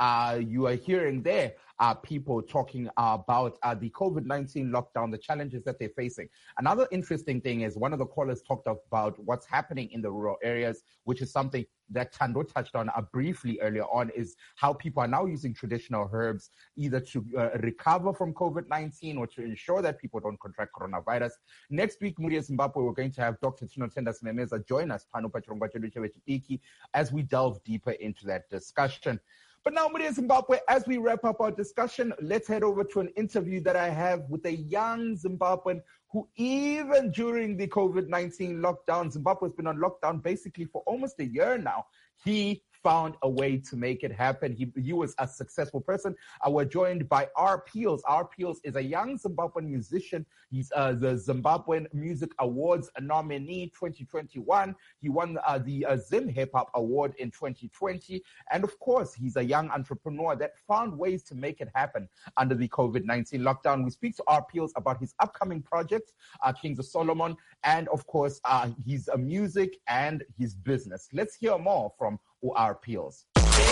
You are hearing there people talking about the COVID-19 lockdown, the challenges that they're facing. Another interesting thing is one of the callers talked about what's happening in the rural areas, which is something that Tando touched on briefly earlier on, is how people are now using traditional herbs either to recover from COVID-19 or to ensure that people don't contract coronavirus. Next week, Muria Zimbabwe, we're going to have Dr. Tinotenda Memeza join us, as we delve deeper into that discussion. But now, Muria Zimbabwe, as we wrap up our discussion, let's head over to an interview that I have with a young Zimbabwean who, even during the COVID-19 lockdown, Zimbabwe has been on lockdown basically for almost a year now. He found a way to make it happen. He was a successful person. We're joined by R. Peels. R. Peels is a young Zimbabwean musician. He's the Zimbabwean Music Awards nominee 2021. He won the Zim Hip Hop Award in 2020. And of course, he's a young entrepreneur that found ways to make it happen under the COVID-19 lockdown. We speak to R. Peels about his upcoming project, Kings of Solomon, and of course, his music and his business. Let's hear more from R. Peels.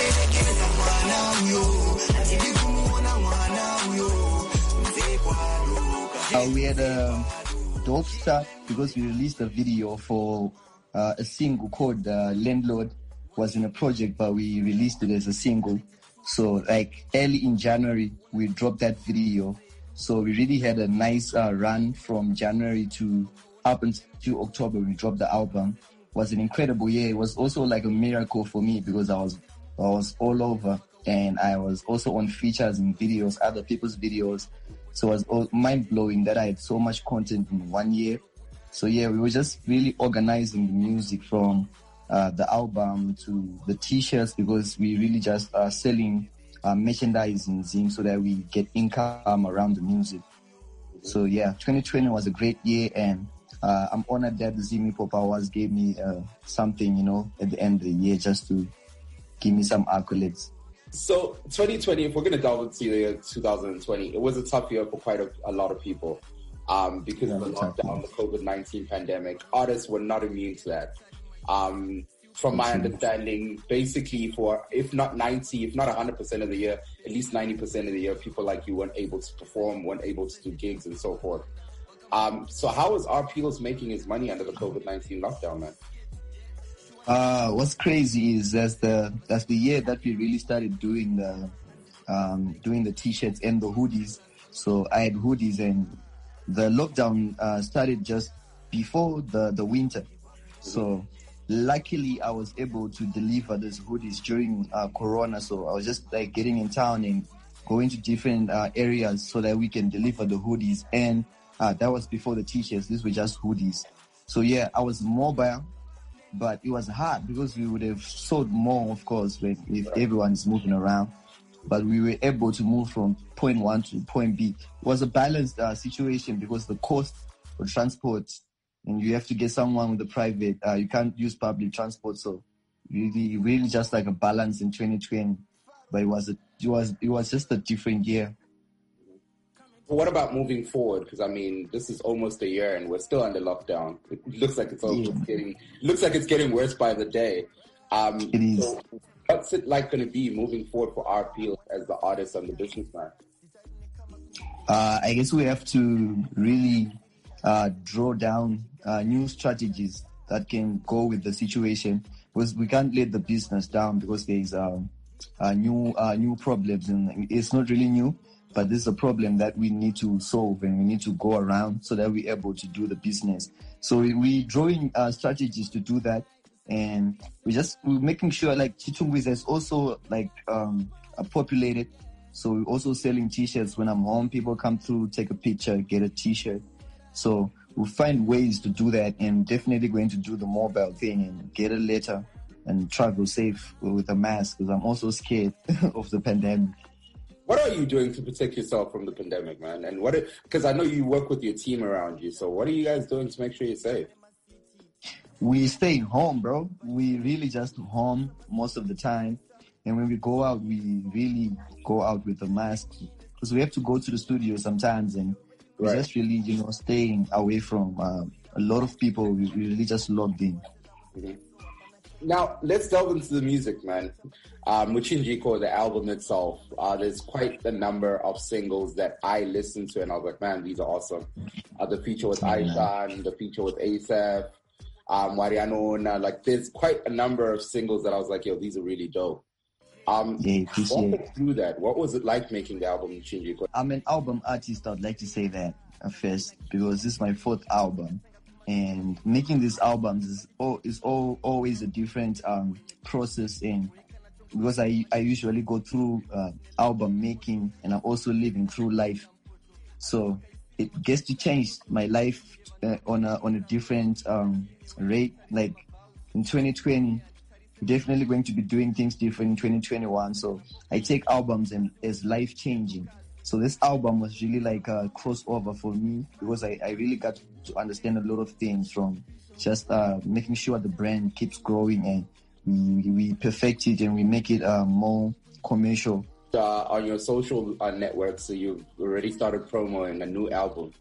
We had a dope start because we released a video for a single called Landlord. Was in a project, but we released it as a single. So like early in January, we dropped that video. So we really had a nice run from January to up until October. We dropped the album. It was an incredible year. It was also like a miracle for me because I was all over, and I was also on features and videos, other people's videos. So it was mind-blowing that I had so much content in 1 year. So yeah, we were just really organizing the music from the album to the t-shirts, because we really just are selling merchandise in Zim so that we get income around the music. So yeah, 2020 was a great year, and I'm honored that the Zim Hip Hop Awards gave me something, at the end of the year, just to give me some accolades. So 2020, if we're going to delve into the year 2020, it was a tough year for quite a lot of people because of the lockdown, the COVID-19 pandemic. Artists were not immune to that. From my understanding, basically for, if not 100% of the year, at least 90% of the year, people like you weren't able to perform, weren't able to do gigs and so forth. So how is RPLs making its money under the COVID-19 lockdown, man? What's crazy is that's the year that we really started doing the t-shirts and the hoodies. So I had hoodies, and the lockdown started just before the winter. So luckily I was able to deliver those hoodies during Corona. So I was just like getting in town and going to different areas so that we can deliver the hoodies. And that was before the t-shirts. These were just hoodies. So yeah, I was mobile, but it was hard because we would have sold more, of course, if everyone is moving around. But we were able to move from point one to point B. It was a balanced situation because the cost for transport, and you have to get someone with a private, you can't use public transport. So really just like a balance in 2020. But it was just a different year. What about moving forward? Because I mean, this is almost a year and we're still under lockdown. It looks like it's getting worse by the day. It is. So what's it like going to be moving forward for RPL as the artist and the businessman? I guess we have to really draw down new strategies that can go with the situation, because we can't let the business down because there's new problems, and it's not really new. But this is a problem that we need to solve, and we need to go around so that we're able to do the business. So we're drawing strategies to do that, and we're making sure like Chitungwiza is also like populated. So we're also selling t-shirts. When I'm home, people come through, take a picture, get a t-shirt. So we'll find ways to do that, and definitely going to do the mobile thing and get a letter and travel safe with a mask, because I'm also scared of the pandemic. What are you doing to protect yourself from the pandemic, man? And because I know you work with your team around you, so what are you guys doing to make sure you're safe? We stay home, bro. We really just home most of the time. And when we go out, we really go out with a mask, because we have to go to the studio sometimes, and we're just really, staying away from a lot of people. We really just logged in. Mm-hmm. Now, let's delve into the music, man. Muchinjiko, the album itself, there's quite a number of singles that I listened to, and I was like, man, these are awesome. The feature with Aishan, the feature with Asaph, Mariano, like there's quite a number of singles that I was like, yo, these are really dope. Walk us through that. What was it like making the album, Muchinjiko? I'm an album artist, I'd like to say that first, because this is my 4th album. And making these albums is always a different process, and because I usually go through album making, and I'm also living through life, so it gets to change my life on a different rate. Like in 2020, definitely going to be doing things different in 2021. So I take albums as life changing. So this album was really like a crossover for me, because I really got to understand a lot of things, from just making sure the brand keeps growing, and we perfect it and we make it more commercial. On your social networks, so you've already started promoting a new album.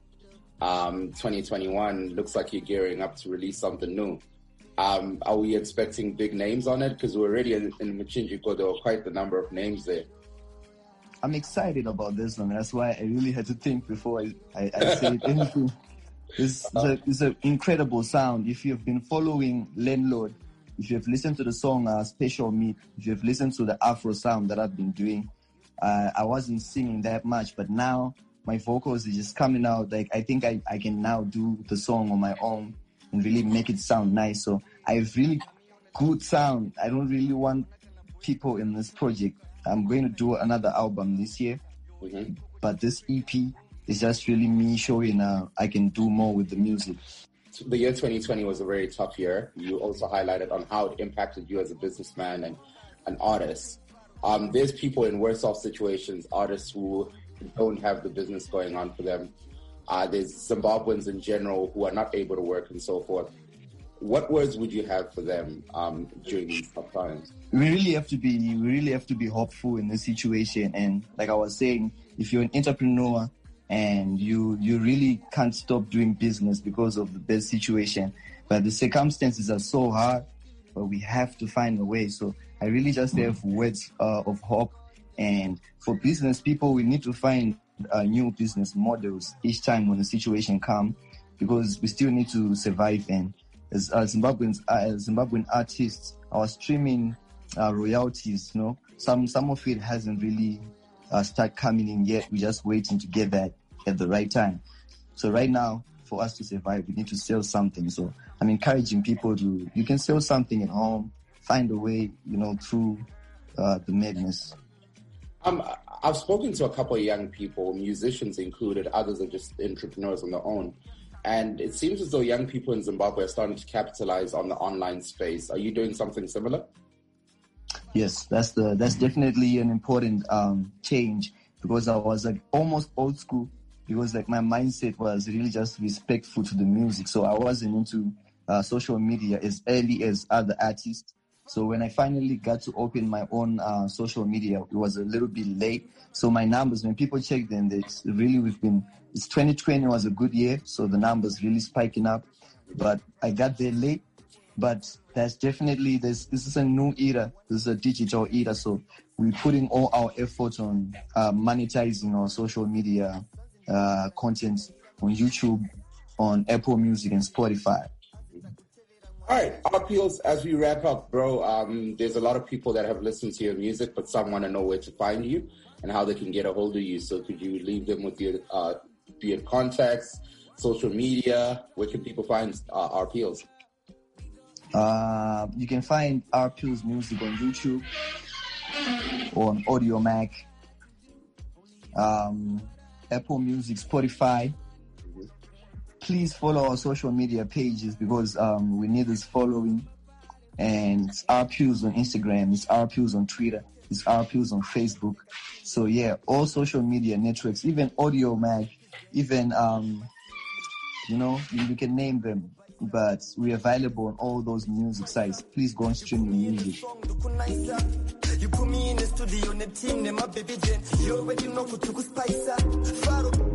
2021 looks like you're gearing up to release something new. Are we expecting big names on it? Because we're already in Muchinjiko, there were quite the number of names there. I'm excited about this one. That's why I really had to think before I said anything. It's an incredible sound. If you've been following Landlord, if you've listened to the song Special Meat, if you've listened to the Afro sound that I've been doing, I wasn't singing that much, but now my vocals is just coming out. Like I think I can now do the song on my own and really make it sound nice. So I have really good sound. I don't really want people in this project. I'm going to do another album this year, but this EP is just really me showing I can do more with the music. The year 2020 was a very tough year. You also highlighted on how it impacted you as a businessman and an artist. There's people in worse off situations, artists who don't have the business going on for them. There's Zimbabweans in general who are not able to work and so forth. What words would you have for them during these tough times? We really have to be hopeful in this situation. And like I was saying, if you're an entrepreneur and you really can't stop doing business because of the bad situation, but the circumstances are so hard, but we have to find a way. So I really just have words of hope. And for business people, we need to find new business models each time when the situation comes, because we still need to survive. And as Zimbabwean artists, our streaming royalties, some of it hasn't really started coming in yet. We're just waiting to get that at the right time. So right now, for us to survive, we need to sell something. So I'm encouraging people you can sell something at home, find a way, through the madness. I've spoken to a couple of young people, musicians included, others are just entrepreneurs on their own. And it seems as though young people in Zimbabwe are starting to capitalize on the online space. Are you doing something similar? Yes, that's definitely an important change, because I was almost old school, because my mindset was really just respectful to the music. So I wasn't into social media as early as other artists. So when I finally got to open my own social media, it was a little bit late. So my numbers, when people check them, it's 2020 was a good year. So the numbers really spiking up, but I got there late. But that's definitely, this is a new era. This is a digital era. So we're putting all our efforts on monetizing our social media content on YouTube, on Apple Music and Spotify. All right, RPLs, as we wrap up, bro, there's a lot of people that have listened to your music, but some want to know where to find you and how they can get a hold of you. So could you leave them with your contacts, social media? Where can people find RPLs? You can find RPL's music on YouTube, on Audio Mac, Apple Music, Spotify. Please follow our social media pages, because we need this following. And it's RPLs on Instagram, it's RPLs on Twitter, it's RPLs on Facebook. So yeah, all social media networks, even Audio Mac, even you can name them. But we're available on all those music sites. Please go and stream your music. You put me in the studio, the team, my baby Jen. You already know what to spice.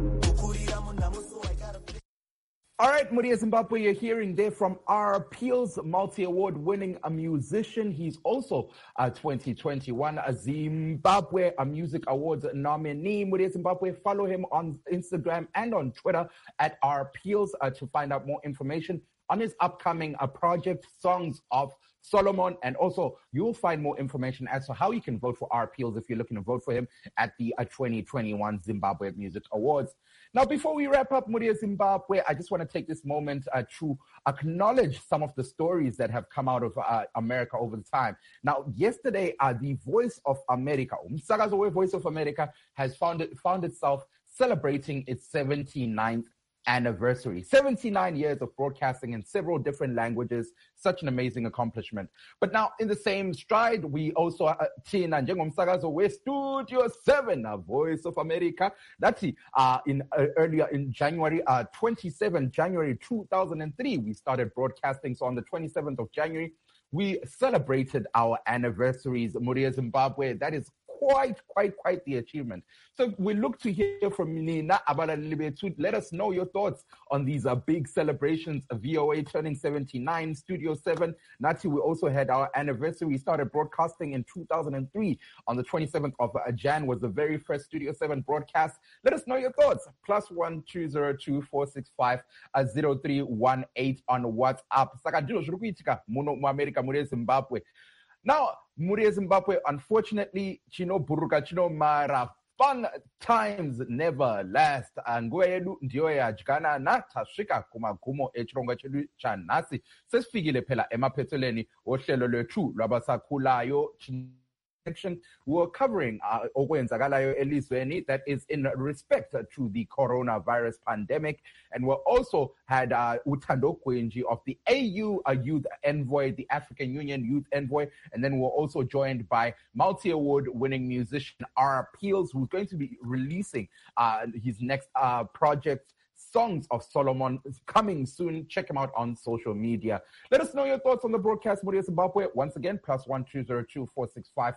All right, Muria Zimbabwe, you're hearing there from RPL's multi-award winning musician. He's also a 2021 Zimbabwe Music Awards nominee. Muria Zimbabwe, follow him on Instagram and on Twitter at RPL's to find out more information on his upcoming project, Songs of Solomon. And also, you'll find more information as to how you can vote for RPL's if you're looking to vote for him at the 2021 Zimbabwe Music Awards. Now, before we wrap up Muria Zimbabwe, I just want to take this moment to acknowledge some of the stories that have come out of America over the time. Now, yesterday, the Voice of America, Umsakazo Voice of America, has found itself celebrating its 79th anniversary. 79 years of broadcasting in several different languages. Such an amazing accomplishment. But now, in the same stride, we also Tina njengomsakazo we Studio 7, Voice of America. That's earlier in January, 27 January 2003, we started broadcasting. So on the 27th of January, we celebrated our anniversaries. Muria Zimbabwe, that is quite the achievement. So we look to hear from Nina Abalalibetut. Let us know your thoughts on these big celebrations. VOA turning 79, Studio 7. Nati, we also had our anniversary. We started broadcasting in 2003. On the 27th of Jan was the very first Studio 7 broadcast. Let us know your thoughts. +1 202 465 0318 on WhatsApp. Sakadilo Shrukuitika, Muno America, Muria Zimbabwe. Now, Muria Zimbabwe, unfortunately, Chino Buruka Chino Mara, fun times never last. Nguwa yedu ndiyo yajikana na tashika kumagumo echironga chedu chanasi. Sesifikile phela emaphethelweni ohlelo lwethu lwabasakhulayo. We're covering okwenzakalayo elizweni, that is in respect to the coronavirus pandemic. And we also had Uthando Gwenji of the AU Youth Envoy, the African Union Youth Envoy. And then we're also joined by multi-award winning musician RPL's, who's going to be releasing his next project, Songs of Solomon, coming soon. Check him out on social media. Let us know your thoughts on the broadcast, Muria Zimbabwe. Once again, +1 202 465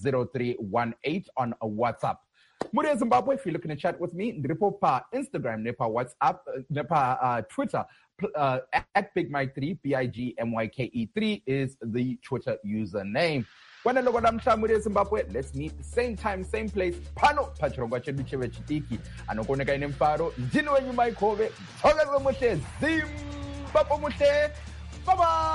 0318 on WhatsApp. Muria Zimbabwe, if you're looking to chat with me, Dripopa Instagram, Nepa WhatsApp, Nepa Twitter, at BigMike3, BIGMYKE3 is the Twitter username. When loko namhla Zimbabwe, let's meet same time, same place. Pano pachirongwa chedu chevechidiki. Anokoneka ine mfaro. Ndini wenyu Mike Hove. Zimbabwe muhle. Bye bye.